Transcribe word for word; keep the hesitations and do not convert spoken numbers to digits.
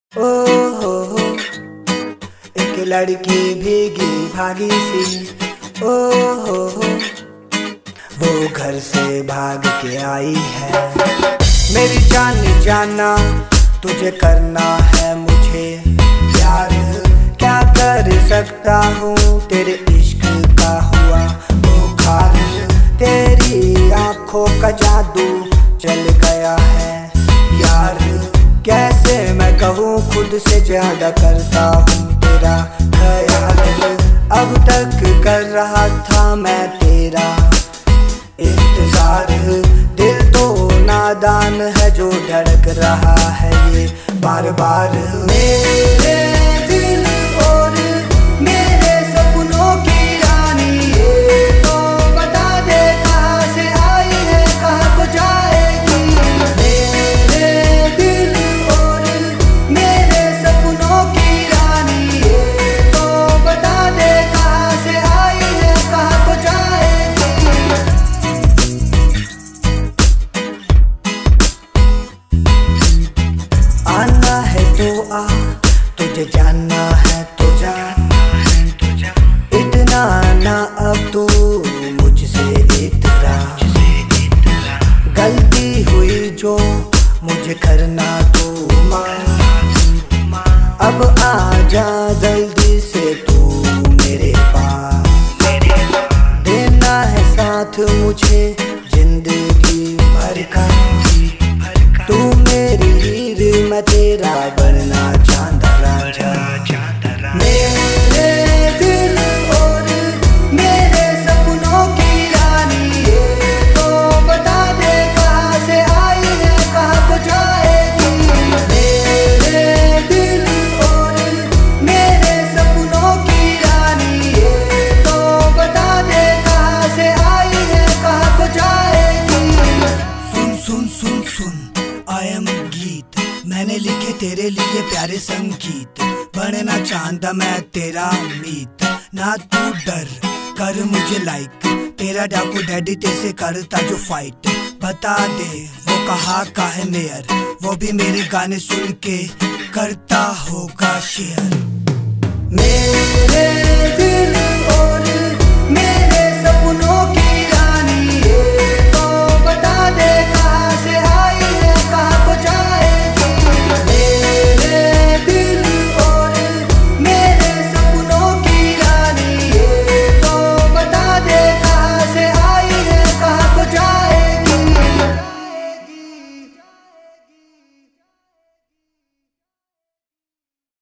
ओ हो हो, एक लड़की भीगी भागी सी। ओ हो हो, वो घर से भाग के आई है। मेरी जान जाना तुझे करना है मुझे प्यार, क्या कर सकता हूँ तेरे इश्क का हुआ बुखार। तेरी आंखों का जादू चल गया है यार, कैसे मैं कहूँ खुद से ज्यादा करता हूँ तेरा ख्याल। अब तक कर रहा था मैं तेरा इंतजार, दिल तो नादान है जो धड़क रहा है ये बार बार। मेरे दिल और मेरे सपनों की रानी, ये तो बता दे कहाँ से आई है कहाँ को जाएगी। मेरे दिल और मेरे सपनों की रानी, ये तो बता दे कहाँ से आई है कहाँ को जाएगी। आना है तो आ, तुझे जानना है तो जा, इतना ना अब तू मुझसे इतरा। गलती हुई जो मुझे करना तू मान, अब आ जा जल्दी से तू मेरे पास। देना है साथ मुझे जिंदगी भर का, तू मेरी हीर मैं तेरा बनना चांदा रांझा। मेरे दिल और मेरे सपनों की रानी, ये तो बता दे कहाँ से आई है कहाँ को जाएगी। मेरे दिल और मेरे सपनों की रानी, ये तो बता दे कहाँ से आई है कहाँ को जाएगी। सुन सुन सुन सुन आई एम गीत, मैंने लिखे तेरे लिए प्यारे संगीत। बनना चाहता मैं तेरा मीत, ना तू डर कर मुझे लाइक। तेरा डाकू डैडी तेरे करता जो फाइट, बता दे वो कहाँ का है मेयर, वो भी मेरे गाने सुन के करता होगा शेयर। मेरे दिल और